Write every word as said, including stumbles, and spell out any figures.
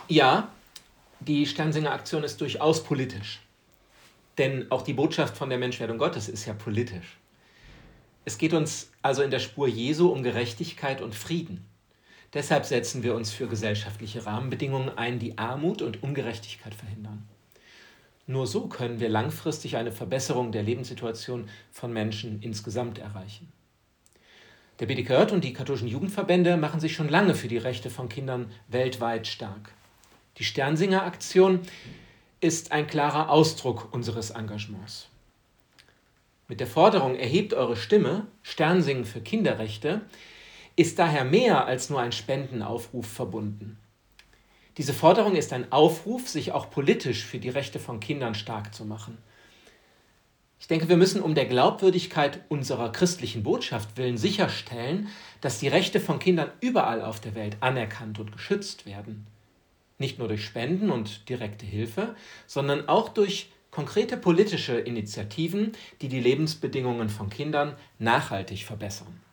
Ja, die Sternsinger-Aktion ist durchaus politisch. Denn auch die Botschaft von der Menschwerdung Gottes ist ja politisch. Es geht uns also in der Spur Jesu um Gerechtigkeit und Frieden. Deshalb setzen wir uns für gesellschaftliche Rahmenbedingungen ein, die Armut und Ungerechtigkeit verhindern. Nur so können wir langfristig eine Verbesserung der Lebenssituation von Menschen insgesamt erreichen. Der B D K J und die katholischen Jugendverbände machen sich schon lange für die Rechte von Kindern weltweit stark. Die Sternsinger-Aktion ist ein klarer Ausdruck unseres Engagements. Mit der Forderung „Erhebt eure Stimme, Sternsingen für Kinderrechte“ ist daher mehr als nur ein Spendenaufruf verbunden. Diese Forderung ist ein Aufruf, sich auch politisch für die Rechte von Kindern stark zu machen. Ich denke, wir müssen um der Glaubwürdigkeit unserer christlichen Botschaft willen sicherstellen, dass die Rechte von Kindern überall auf der Welt anerkannt und geschützt werden. Nicht nur durch Spenden und direkte Hilfe, sondern auch durch konkrete politische Initiativen, die die Lebensbedingungen von Kindern nachhaltig verbessern.